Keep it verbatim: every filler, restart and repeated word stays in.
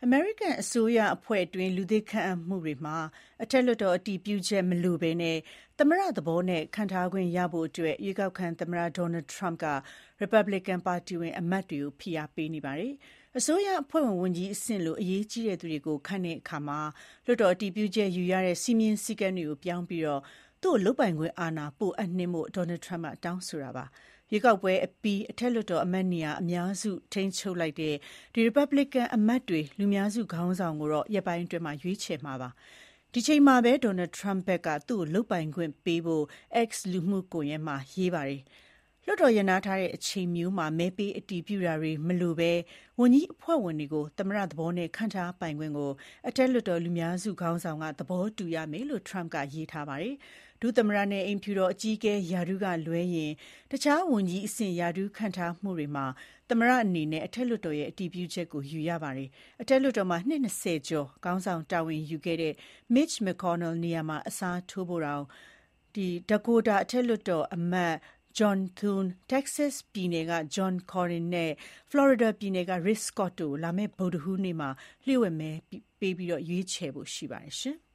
အမေရိကန်အစိုးရအဖွဲ့အတွင်းလူသစ်ခန့်အပ်မှုတွေမှာအထက်လွှတ်တော်အတည်ပြုချက်မလိုဘဲသမ္မတသဘောနဲ့ခန့်ထားခွင့်ရဖို့အတွက်ရွေးကောက်ခံသမ္မတ Donald Trump က Republican ပါတီဝင်အမတ်တွေကိုဖိအားပေးနေပါတယ်။အစိုးရအဖွဲ့ဝင်ဝန်ကြီးအဆင့်လိုအရေးကြီးတဲ့သူတွေကိုခန့်တဲ့အခါလွှတ်တော်အတည်ပြုချက်ယူရတဲ့စည်းမျဉ်းစည်းကမ်းတွေကိုပြောင်းပြီးသူ့ကိုလုပ်ပိုင်ခွင့်အာဏာပိုအပ်နှင်းဖို့ Donald Trump ကတောင်းဆိုတာပါ။ရွေးကောက်ပွဲအပြီးအထက်လွှတ်တော်အမတ်နေရာအများစုထိန်းချုပ်လိုက်တဲ့ဒီ Republican အမတ်တွေလူများစုခေါင်းဆောင်ကိုတော့ရက်ပိုင်းအတွင်းရွေးချယ်မှာပါ။ဒီချိန်မှာပဲ Donald Trump ဘက်ကသူ့ကိုလုပ်ပိုင်ခွင့်ပေးဖို့ X လူမှုကွန်ရက်မှာရေးပါတယ်။လွှတ်တော်ရပ်နားထားတဲ့အချိန်မျိုးမှာမဲပေးအတည်ပြုတာတွေမလိုဘဲဝန်ကြီးအဖွဲ့ဝင်တွေကိုသမ္မတသဘောနဲ့ခန့်ထားပိုင်ခွင့်ကိုအထက်လွှတ်တော်လူများစုခေါင်းဆောင်ကသဘောတူရမယ်လို့ Trump ကရေးထားပါတယ်။ဒုသမ္မတနဲ့အိမ်ဖြူတော်အကြီးအကဲရာထူးကလွဲရင်တခြားဝန်ကြီးအဆင့်ရာထူးခန့်ထားမှုတွေမှာသမ္မတအနေနဲ့အထက်လွှတ်တော်ရဲ့အတည်ပြုချက်ကိုယူရပါတယ်။အထက်လွှတ်တော်မှာနှစ်၂၀ကျော်ခေါင်းဆောင်တာဝန်ယူခဲ့တဲ့ Mitch McConnell နေရာမှာအစားထိုးဖို့တောင် Dakota အထက်လွှတ်တော်အမတ်John Thune, Texas ပြည်နယ်က John Cornyn နဲ့ Florida ပြည်နယ်က Rick Scott တို့ကိုလာမယ့်ဗုဒ္ဓဟူးနေ့မှာလျှို့ဝှက်မဲပေးရွေးချယ်ဖို့ရှိပါတယ်။